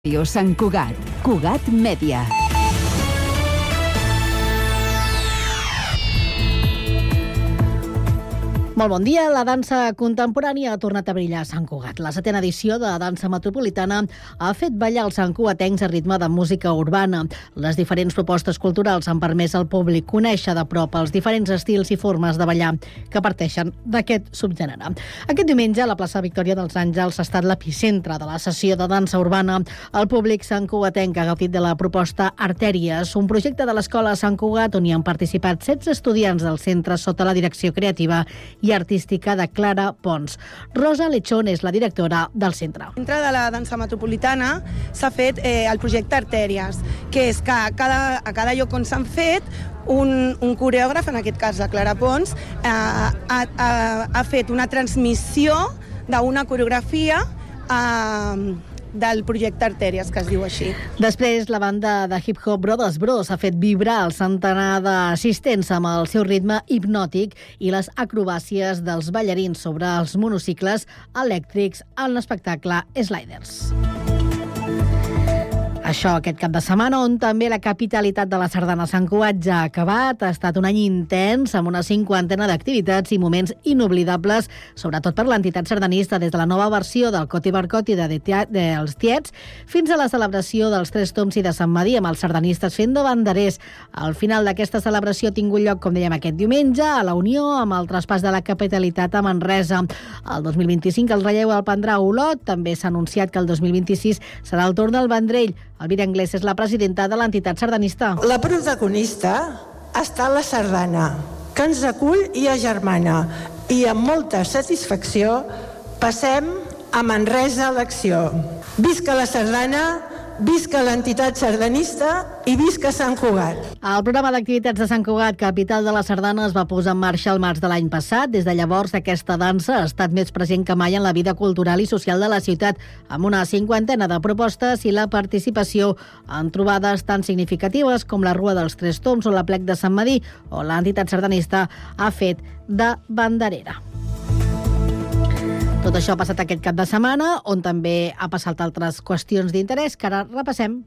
Ràdio Sant Cugat, Cugat Mèdia. Molt bon dia. La dansa contemporània ha tornat a brillar a Sant Cugat. La 7ª edició de Dansa Metropolitana ha fet ballar els santcugatencs a ritme de música urbana. Les diferents propostes culturals han permès al públic conèixer de prop els diferents estils i formes de ballar que parteixen d'aquest subgènere. Aquest diumenge, a la plaça Victòria dels Àngels ha estat l'epicentre de la sessió de dansa urbana. El públic santcugatenc ha gaudit de la proposta Artèries, un projecte de l'Escola Sant Cugat on hi han participat 16 estudiants del centre sota la direcció creativa i artística de Clara Pons. Rosa Lechón és la directora del centre. Dintre de la dansa metropolitana s'ha fet el projecte Artèries, que és que a cada lloc on s'han fet, un coreògraf, en aquest cas la Clara Pons, ha fet una transmissió d'una coreografia del projecte Artèries, que es diu així. Després, la banda de hip-hop Brothers Bros ha fet vibrar el centenar d'assistents amb el seu ritme hipnòtic i les acrobàcies dels ballarins sobre els monocicles elèctrics en l'espectacle Sliders. Això aquest cap de setmana, on també la capitalitat de la sardana Sant Cugat ja ha acabat. Ha estat un any intens, amb una 50ena d'activitats i moments inoblidables, sobretot per l'entitat sardanista, des de la nova versió del Coti Barcoti dels Tiets fins a la celebració dels Tres Tombs i de Sant Madí, amb els sardanistes fent de banderers. Al final d'aquesta celebració ha tingut lloc, com dèiem, aquest diumenge, a la Unió, amb el traspàs de la capitalitat a Manresa. El 2025 el relleu el prendrà Olot. També s'ha anunciat que el 2026 serà el torn del Vendrell. Elvira Anglès és la presidenta de l'entitat sardanista. La protagonista està la sardana, que ens acull i agermana. I amb molta satisfacció passem a Manresa a l'acció. Visca la sardana, visca l'entitat sardanista i visca Sant Cugat. El programa d'activitats de Sant Cugat, capital de la sardana, es va posar en marxa el març de l'any passat. Des de llavors, aquesta dansa ha estat més present que mai en la vida cultural i social de la ciutat, amb una 50ena de propostes i la participació en trobades tan significatives com la Rua dels Tres Tombs o l'Aplec de Sant Madí, on l'entitat sardanista ha fet de banderera. Tot això ha passat aquest cap de setmana, on també ha passat altres qüestions d'interès que ara repassem.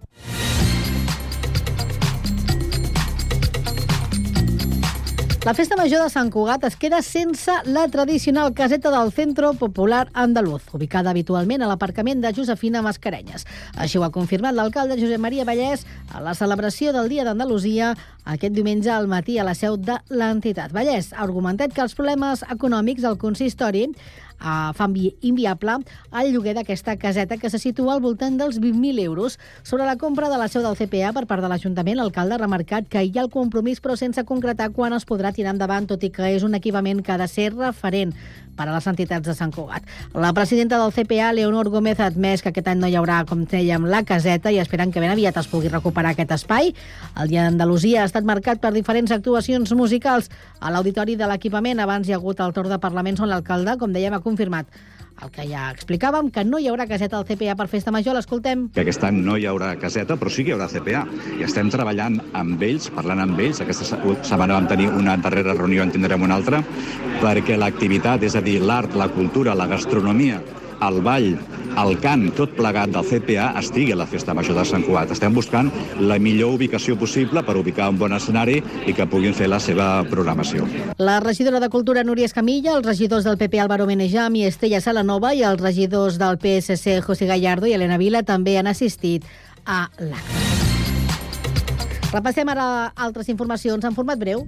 La Festa Major de Sant Cugat es queda sense la tradicional caseta del Centro Popular Andaluz, ubicada habitualment a l'aparcament de Josefina Mascarenyes. Així ho ha confirmat l'alcalde Josep Maria Vallès a la celebració del Dia d'Andalusia aquest diumenge al matí a la seu de l'entitat. Vallès ha argumentat que els problemes econòmics del consistori fan inviable el lloguer d'aquesta caseta, que se situa al voltant dels 20.000 euros. Sobre la compra de la seu del CPA per part de l'Ajuntament, l'alcalde ha remarcat que hi ha el compromís, però sense concretar quan es podrà tirar endavant, tot i que és un equipament que ha de ser referent per a les entitats de Sant Cugat. La presidenta del CPA, Leonor Gómez, ha admès que aquest any no hi haurà, com dèiem, la caseta i esperen que ben aviat es pugui recuperar aquest espai. El Dia d'Andalusia ha estat marcat per diferents actuacions musicals. A l'auditori de l'equipament abans hi ha hagut el torn de parlaments on l'alcalde, com dèiem, ha confirmat el que ja explicàvem, que no hi haurà caseta al CPA per Festa Major. L'escoltem. Que aquest any no hi haurà caseta, però sí que hi haurà CPA. I estem treballant amb ells, parlant amb ells. Aquesta setmana vam tenir una darrera reunió, en tindrem una altra, perquè l'activitat, és a dir, l'art, la cultura, la gastronomia, el ball, el cant, tot plegat del CPA estigui a la Festa Major de Sant Cugat. Estem buscant la millor ubicació possible per ubicar un bon escenari i que puguin fer la seva programació. La regidora de Cultura, Núria Escamilla, els regidors del PP, Álvaro Menejam i Estella Salanova, i els regidors del PSC, José Gallardo i Elena Vila, també han assistit a l'acte. Repassem ara altres informacions en format breu.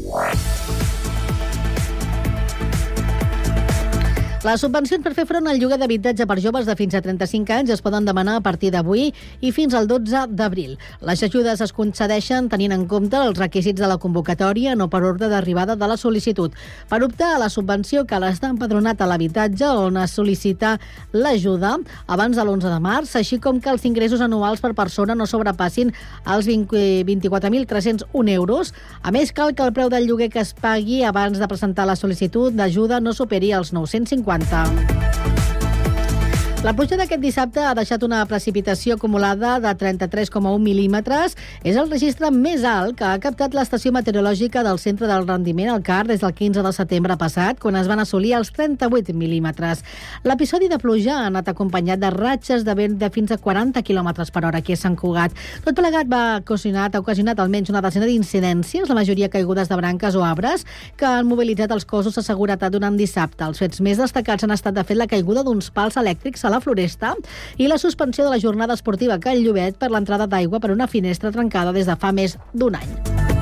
Les subvencions per fer front al lloguer d'habitatge per joves de fins a 35 anys es poden demanar a partir d'avui i fins al 12 d'abril. Les ajudes es concedeixen tenint en compte els requisits de la convocatòria, no per ordre d'arribada de la sol·licitud. Per optar a la subvenció cal estar empadronat a l'habitatge on es sol·licita l'ajuda abans de l'11 de març, així com que els ingressos anuals per persona no sobrepassin els 24.301 euros. A més, cal que el preu del lloguer que es pagui abans de presentar la sol·licitud d'ajuda no superi els 950. La pluja d'aquest dissabte ha deixat una precipitació acumulada de 33,1 mil·límetres. És el registre més alt que ha captat l'estació meteorològica del Centre del Rendiment, el CAR, des del 15 de setembre passat, quan es van assolir els 38 mil·límetres. L'episodi de pluja ha anat acompanyat de ratxes de vent de fins a 40 km per hora aquí a Sant Cugat. Tot plegat ha ocasionat almenys una desena d'incidències, la majoria caigudes de branques o arbres, que han mobilitzat els cossos de seguretat durant dissabte. Els fets més destacats han estat, de fet, la caiguda d'uns pals elèctrics a la Floresta i la suspensió de la jornada esportiva a Can Llobet per l'entrada d'aigua per una finestra trencada des de fa més d'un any.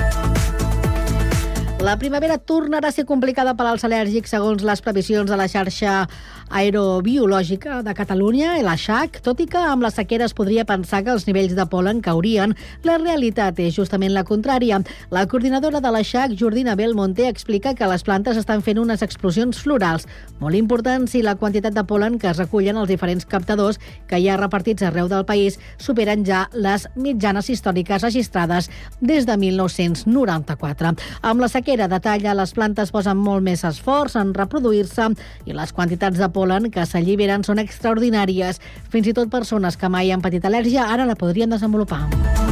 La primavera tornarà a ser complicada per als al·lèrgics, segons les previsions de la xarxa aerobiològica de Catalunya, la XAC, tot i que amb la sequera es podria pensar que els nivells de pol·len caurien. La realitat és justament la contrària. La coordinadora de la XAC, Jordina Belmonte, explica que les plantes estan fent unes explosions florals molt importants i la quantitat de pol·len que es recullen als diferents captadors que hi ha repartits arreu del país superen ja les mitjanes històriques registrades des de 1994. Amb la sequera, detalla, les plantes posen molt més esforç en reproduir-se i les quantitats de pol·len que s'alliberen són extraordinàries. Fins i tot persones que mai han patit al·lèrgia ara la podrien desenvolupar.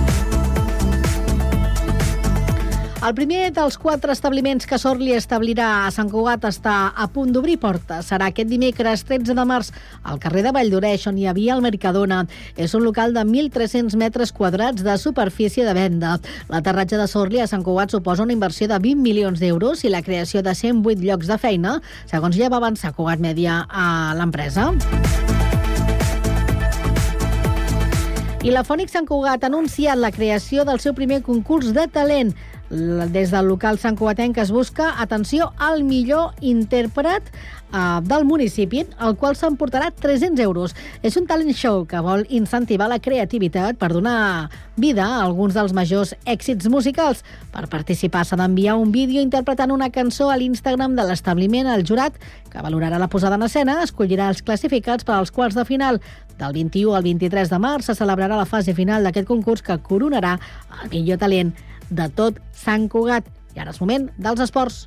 El primer dels 4 establiments que Sorli establirà a Sant Cugat està a punt d'obrir portes. Serà aquest dimecres 13 de març al carrer de Valldoreix, on hi havia el Mercadona. És un local de 1.300 metres quadrats de superfície de venda. L'aterratge de Sorli a Sant Cugat suposa una inversió de 20 milions d'euros i la creació de 108 llocs de feina, segons ja va avançar Cugat Mèdia a l'empresa. I la Fònic Sant Cugat ha anunciat la creació del seu primer concurs de talent. Des del local santcugatenc es busca, atenció, el millor intèrpret del municipi, el qual s'emportarà 300 euros. És un talent show que vol incentivar la creativitat per donar vida a alguns dels majors èxits musicals. Per participar s'ha d'enviar un vídeo interpretant una cançó a l'Instagram de l'establiment. El jurat, que valorarà la posada en escena, escollirà els classificats per als quarts de final. Del 21 al 23 de març se celebrarà la fase final d'aquest concurs que coronarà el millor talent de tot Sant Cugat. I ara és moment dels esports.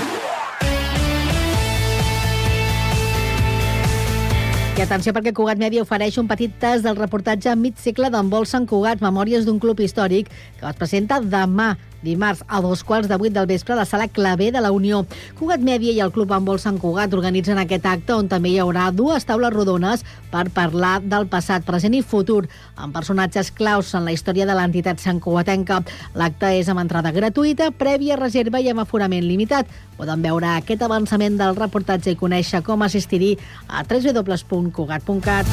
I atenció, perquè Cugat Mèdia ofereix un petit tast del reportatge mig segle d'Handbol Sant Cugat, Memòries d'un club històric, que es presenta demà, dimarts, a 2:15 del vespre, a la sala Clavé de la Unió. Cugat Mèdia i el Club Handbol Sant Cugat organitzen aquest acte, on també hi haurà 2 taules rodones per parlar del passat, present i futur, amb personatges claus en la història de l'entitat santcugatenca. L'acte és amb entrada gratuïta, prèvia reserva i amb aforament limitat. Poden veure aquest avançament del reportatge i conèixer com assistir-hi a www.cugat.cat.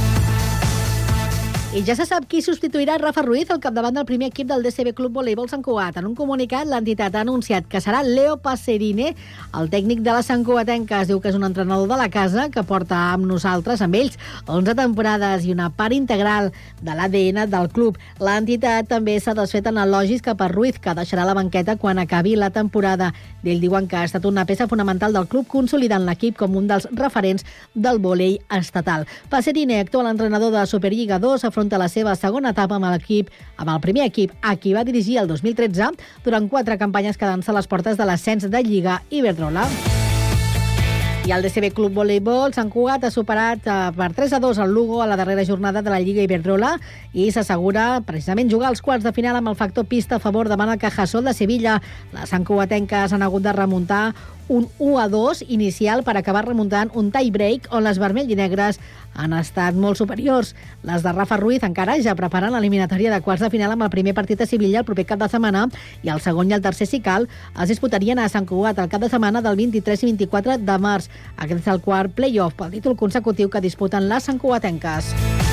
I ja se sap qui substituirà Rafa Ruiz al capdavant del primer equip del DCB Club Voleibol Sant Cugat. En un comunicat, l'entitat ha anunciat que serà Leo Passerine, el tècnic de la santcugatenca. Es diu que és un entrenador de la casa que porta amb nosaltres, amb ells, 11 temporades i una part integral de l'ADN del club. L'entitat també s'ha desfet en elogis cap a Ruiz, que deixarà la banqueta quan acabi la temporada. D'ell diuen que ha estat una peça fonamental del club, consolidant l'equip com un dels referents del volei estatal. Passerine, actual entrenador de Superliga 2, afronta la seva segona etapa amb el primer equip, a qui va dirigir el 2013 durant 4 campanyes quedant-se a les portes de l'ascens de Lliga Iberdrola. I el DCB Club Voleibol Sant Cugat ha superat per 3-2 el Lugo a la darrera jornada de la Lliga Iberdrola i s'assegura precisament jugar als quarts de final amb el factor pista a favor davant el Cajasol de Sevilla. Les santcugatenques han hagut de remuntar un 1-2 inicial per acabar remuntant un tie-break on les vermell i negres han estat molt superiors. Les de Rafa Ruiz encara ja preparen l'eliminatòria de quarts de final amb el primer partit a Sevilla el proper cap de setmana i el segon i el tercer, si cal, es disputarien a Sant Cugat el cap de setmana del 23 i 24 de març. Aquest és el quart play-off pel títol consecutiu que disputen les santcugatenques.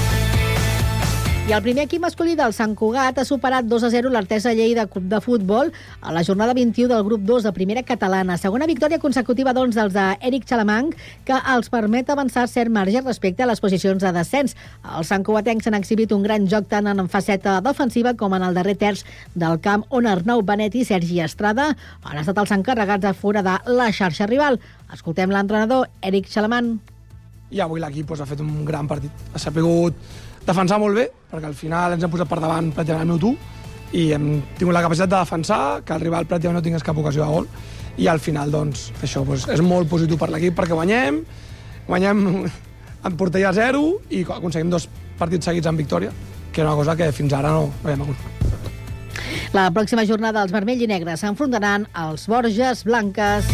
I el primer equip masculí del Sant Cugat ha superat 2-0 l'Artesa Lleida Club de Futbol a la jornada 21 del grup 2 de primera catalana. Segona victòria consecutiva, doncs, dels d'Eric Xalamang, que els permet avançar cert marge respecte a les posicions de descens. Els santcugatencs han exhibit un gran joc tant en faceta defensiva com en el darrer terç del camp, on Arnau Benet i Sergi Estrada han estat els encarregats de foradar la xarxa rival. Escoltem l'entrenador Eric Xalamang. I avui l'equip ha fet un gran partit. Ha sapigut defensar molt bé, perquè al final ens hem posat per davant pràcticament al minut 1 i hem tingut la capacitat de defensar, que el rival pràcticament no tingués cap ocasió de gol, i al final, doncs, això és molt positiu per l'equip perquè guanyem en porteria 0 i aconseguim 2 partits seguits en victòria, que era una cosa que fins ara no havíem aconseguit. La pròxima jornada els vermells i negres s'enfrontaran als Borges Blanques.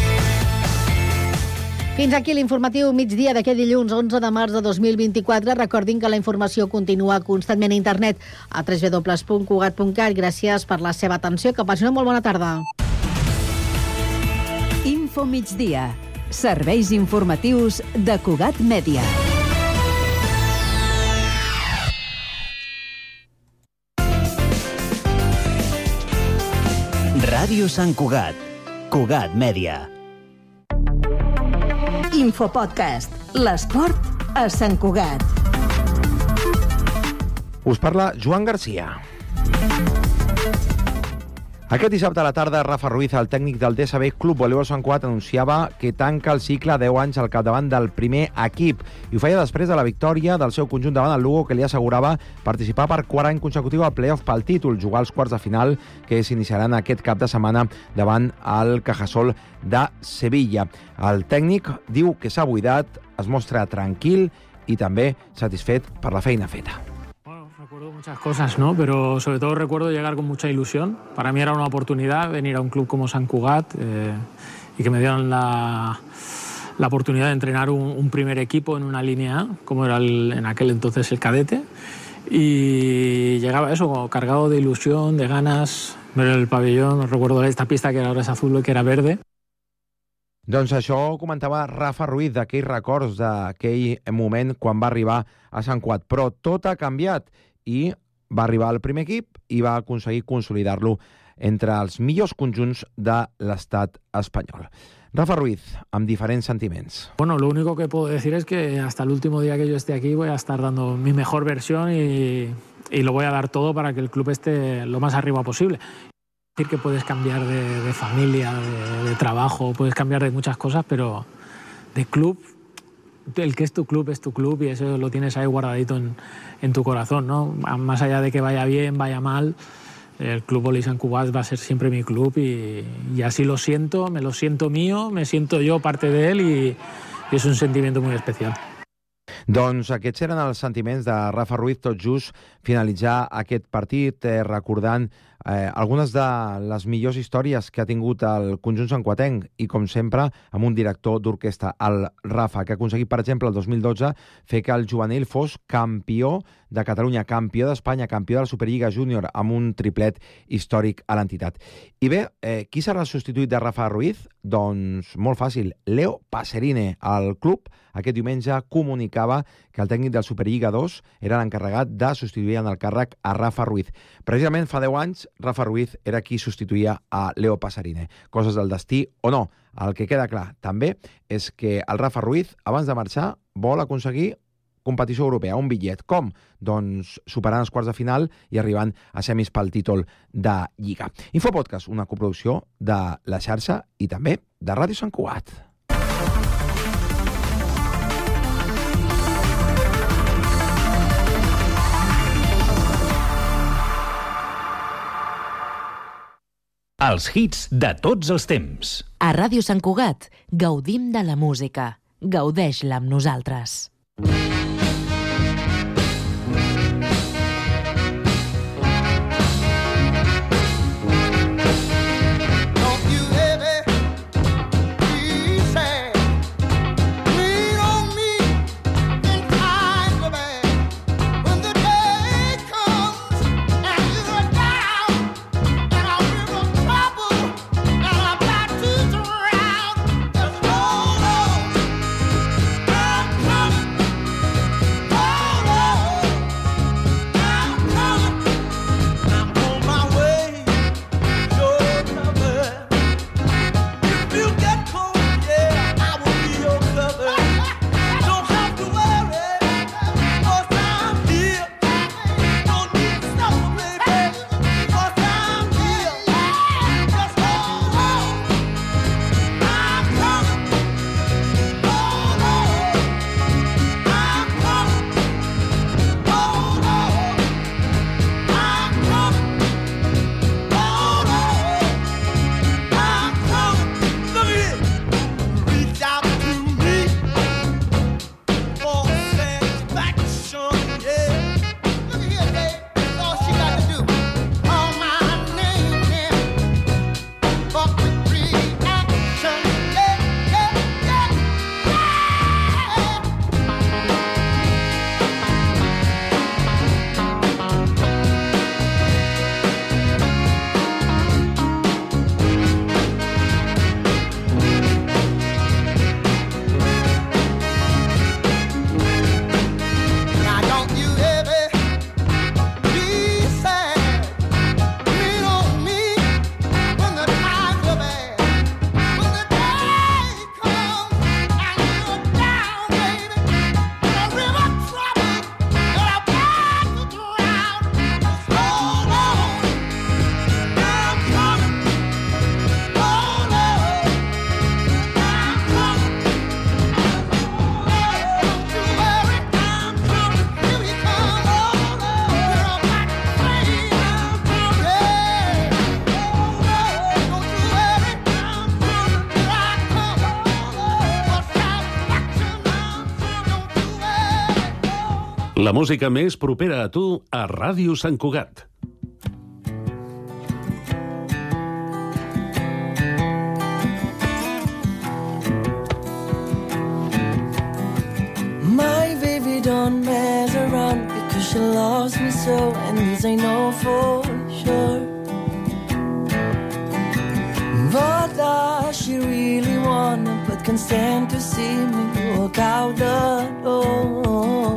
Fins aquí l'informatiu migdia d'aquest dilluns 11 de març de 2024. Recordin que la informació continua constantment a internet a www.cugat.cat. Gràcies per la seva atenció. Que passi una molt bona tarda. Info migdia. Serveis informatius de Cugat Mèdia. Ràdio Sant Cugat. Cugat Mèdia. Infopodcast. L'esport a Sant Cugat. Us parla Joan Garcia. Aquest dissabte a la tarda, Rafa Ruiz, el tècnic del DSB Club Voleibol Sant Cugat, anunciava que tanca el cicle 10 anys al capdavant del primer equip. I ho feia després de la victòria del seu conjunt davant el Lugo, que li assegurava participar per quart any consecutiu al play-off pel títol, jugar als quarts de final que s'iniciaran aquest cap de setmana davant el Cajasol de Sevilla. El tècnic diu que s'ha buidat, es mostra tranquil i també satisfet per la feina feta. Recuerdo muchas cosas, ¿no? Pero sobre todo recuerdo llegar con mucha ilusión. Para mí era una oportunidad venir a un club como Sant Cugat y que me dieran la oportunidad de entrenar un primer equipo en una línea A, como era en aquel entonces el cadete. Y llegaba eso, cargado de ilusión, de ganas, ver el pabellón. Recuerdo esta pista que ahora es azul y que era verde. Doncs això comentava Rafa Ruiz, d'aquells records d'aquell moment quan va arribar a Sant Cugat. Però tot ha canviat i va arribar al primer equip i va aconseguir consolidar-lo entre els millors conjunts de l'estat espanyol. Rafa Ruiz, amb diferents sentiments. Bueno, lo único que puedo decir es que hasta el último día que yo esté aquí voy a estar dando mi mejor versión y lo voy a dar todo para que el club esté lo más arriba posible. Decir que puedes cambiar de familia, de trabajo, puedes cambiar de muchas cosas, pero de club, el que es tu club y eso lo tienes ahí guardadito en tu corazón, ¿no? Más allá de que vaya bien, vaya mal, el Club Voleibol Sant Cugat va a ser siempre mi club y así lo siento, me lo siento mío, me siento yo parte de él y es un sentimiento muy especial. Doncs aquests eren els sentiments de Rafa Ruiz, tot just finalitzar aquest partit, recordant algunes de les millors històries que ha tingut el conjunt santcuatenc i, com sempre, amb un director d'orquestra, el Rafa, que ha aconseguit, per exemple, el 2012, fer que el juvenil fos campió de Catalunya, campió d'Espanya, campió de la Superliga Júnior, amb un triplet històric a l'entitat. I bé, qui serà el substitut de Rafa Ruiz? Doncs molt fàcil, Leo Paserine. El club aquest diumenge comunicava que el tècnic del Superliga 2 era l'encarregat de substituir en el càrrec a Rafa Ruiz. Precisament fa 10 anys, Rafa Ruiz era qui substituïa a Leo Paserine. Coses del destí o no. El que queda clar també és que el Rafa Ruiz, abans de marxar, vol aconseguir competició europea, un bitllet. Com? Doncs superant els quarts de final i arribant a semis pel títol de Lliga. Infopodcast, una coproducció de La Xarxa i també de Ràdio Sant Cugat. Els hits de tots els temps. A Ràdio Sant Cugat gaudim de la música. Gaudeix-la amb nosaltres. La música més propera a tu a Ràdio Sant Cugat. My baby don't mess around because she loves me so, and this I know for sure. But does she really wanna, but can't stand to see me walk out the door.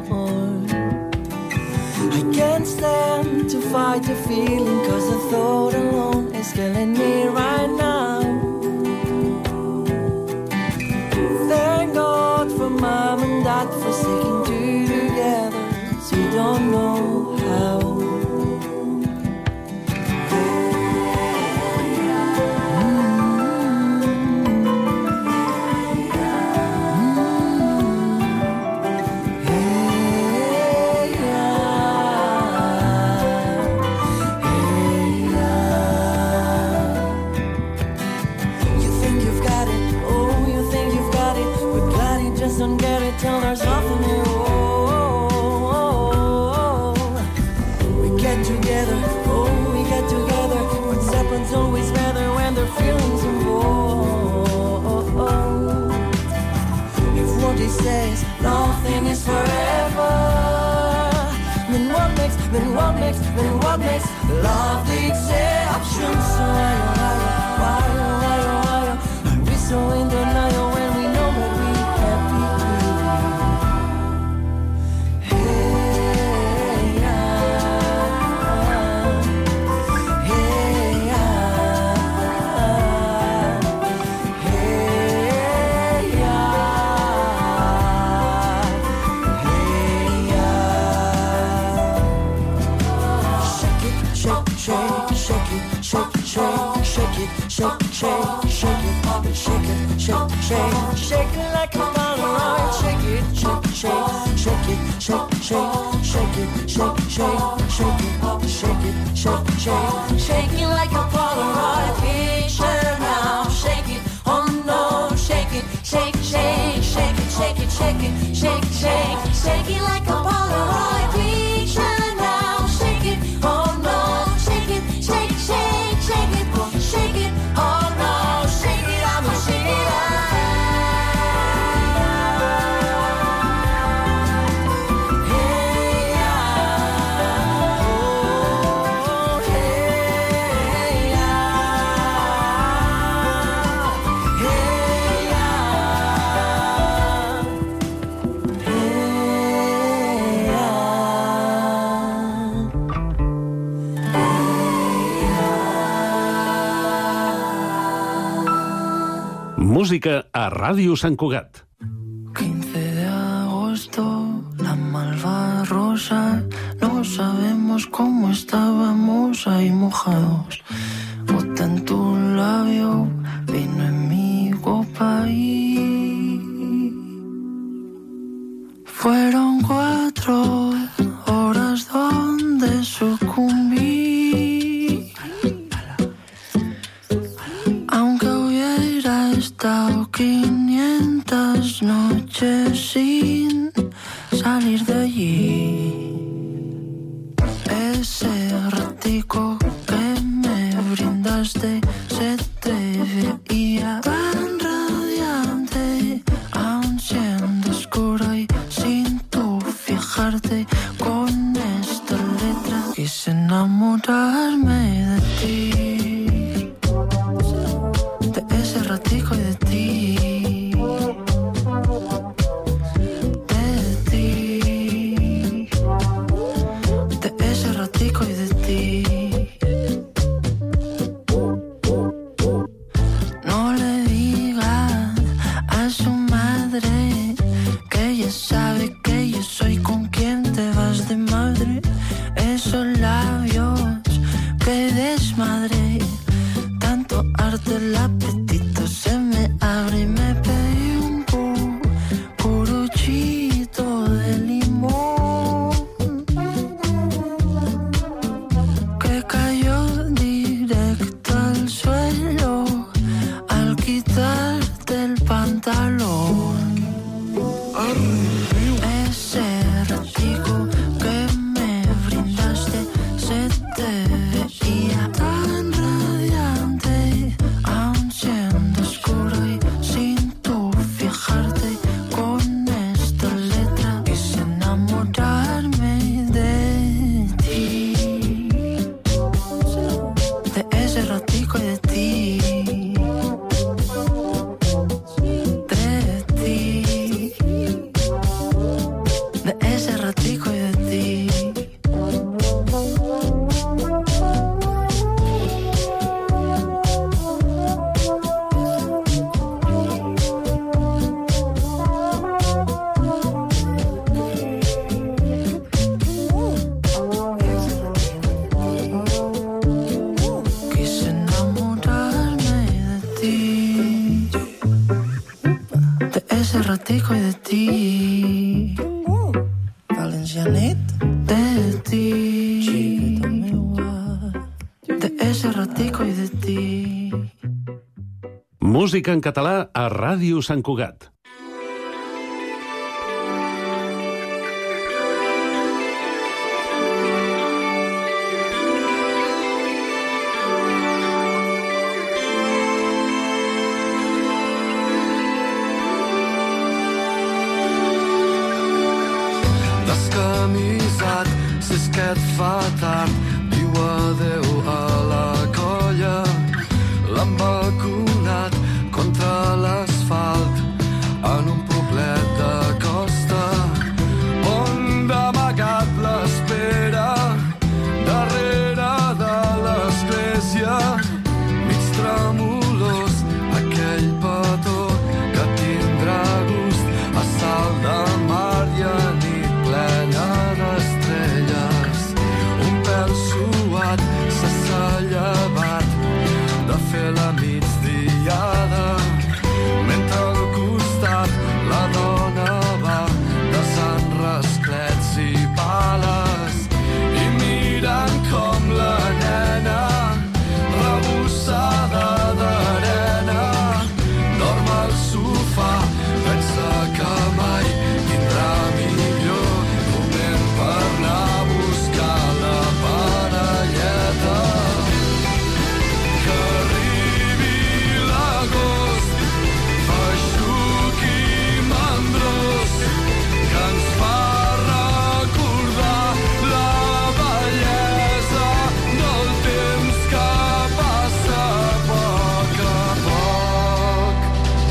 I can't stand to fight the feeling, cause the thought alone is killing me right now. Thank God for Mom and Dad for sticking together, so we don't know how. Don't get it till there's nothing here. We get together, we get together. But separate's always better when there are feelings involved. If what he says, nothing is forever, then what makes love the exception? So why are we so in denial when we know that we can't be? Shake it like a Polaroid. Shake it like a Polaroid picture now. Shake it, oh no, shake it like a Polaroid picture now. Shake it, oh no, shake it, oh no, shake it, I'm gonna shake it out. Música a Ràdio Sant Cugat. 15 de agosto, la malva rosa, no sabemos cómo estábamos ahí mojados. Gota en tu labio, vino en mi copa y fueron 4 horas donde sucumbí. Aunque hubiera estado 500 noches sin salir de allí, ese ratico que me brindaste se te veía tan radiante, aun siendo oscuro y sin tú fijarte. Con esta letra quise enamorarme de ti, de ese ratico y de ti, de ese ratico y de ti. No le digas a su madre que ella sabe que yo soy con quien te vas de madre. Esos labios que desmadre, tanto arte el apetito se me abre y me pedí un curuchito de limón que cayó directo al suelo al quitarte el pantalón. Ese ratico ese ratico y de ti. De ti. De ese ratico y de ti. Ratico y de ti, Valencianet, de ti, de ese ratico y de ti. Música en català a Ràdio Sant Cugat. Descamisat, si és que et fa tard, diu adeu a la colla. L'han vacunat contra l'asfalt en un poblet de costa on d'amagat l'espera darrere de l'església, mig tremolós aquell petó que tindrà gust a sal de mar i a nit plena d'estrelles. Un pèl suat s'ha llevat de fer la migdiada, mentre al costat la dona va desant rasclets i pales i mirant com la nena rebussada d'arena dorm al sofà, pensa que mai tindrà millor moment per anar a buscar la parelleta. Que arribi l'agost, feixuc i mandrós, que ens fa recordar la bellesa del temps que passa a poc a poc.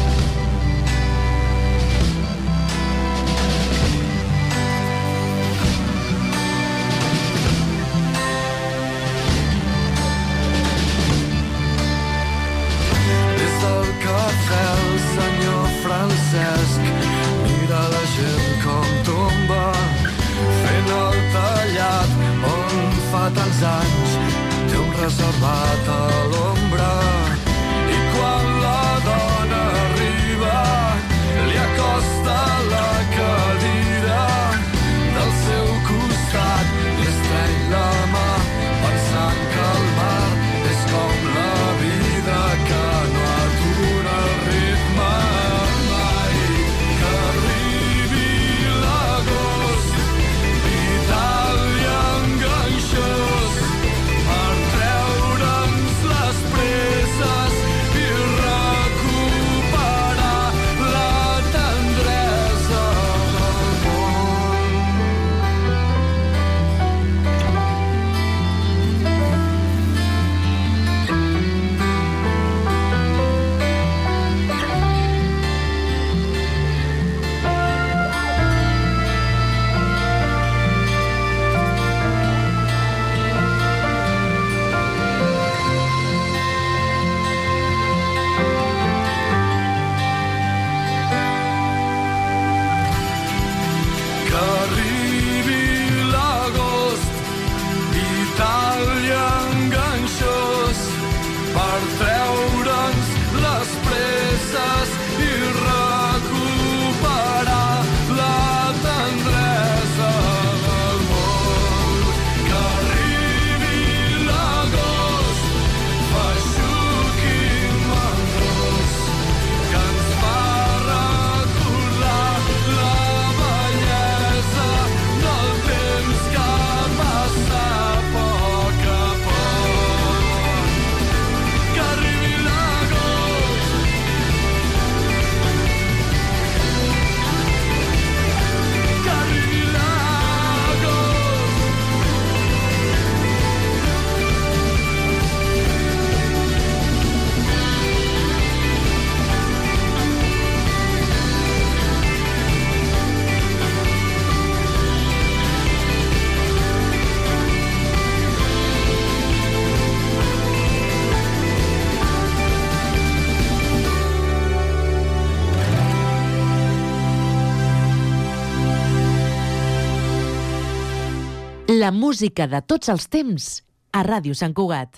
Des del cafè el senyor Francesc mira la gent com tomba, fent el tallat on fa tants anys té un reservat a l'ombra. I quan la dona arriba li acosta la cadira del seu costat i estreny la mà pensant que el mar és com la vida que no atura el ritme mai. Que arribi l'agost, vital i enganxós, per treure'ns les presses La música de tots els temps a Ràdio Sant Cugat.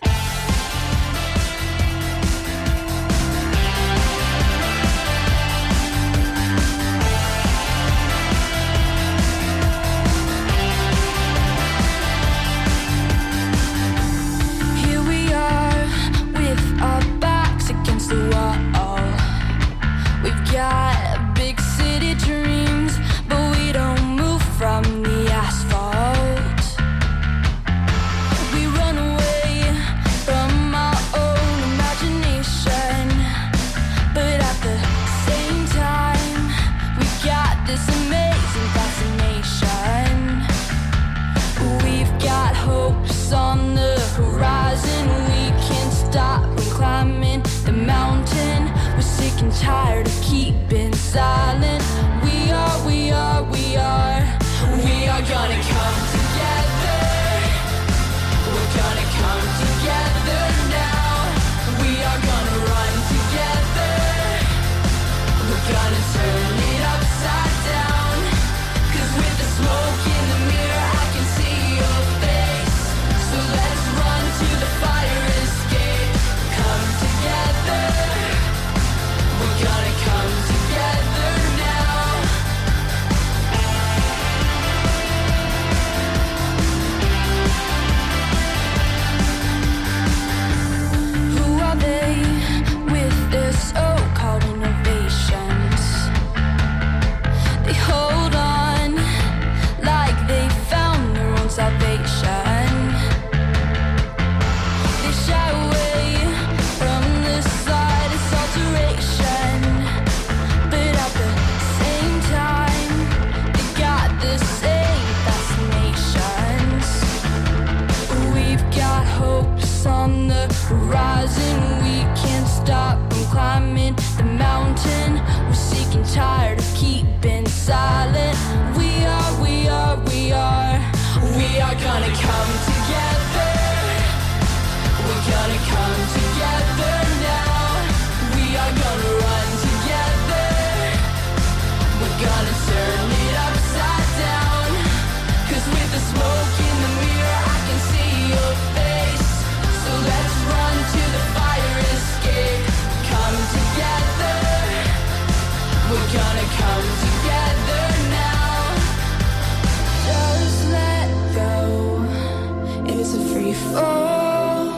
Tired of keeping silent. We are gonna come together. We're gonna come together now. We are gonna run together. We're gonna turn it upside down. 'Cause with the smoke in the mirror I can see your face. So let's run to the fire escape. Come together. We're gonna come together now. Who are they with their so-called innovations? They hold on like they found their own salvation. They shy away from the slightest alteration. But at the same time, they got the same fascinations. We've got hopes on the horizon. We can't stop from climbing the mountain. We're sick and tired of keeping silent. We are gonna come together. We're gonna come together now. We are gonna run together. We're gonna turn it upside down. 'Cause with the smoke in the mirror I can see your face. So let's run to the fire escape. Come together. We're gonna come together now. Just let go. It's a free fall.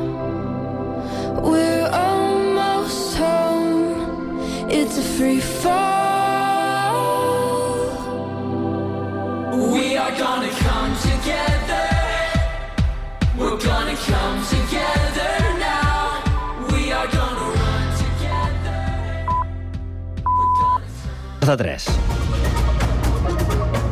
We're almost home. It's a free fall. We are gonna come together. We're gonna come together now. We are gonna run together. De 3.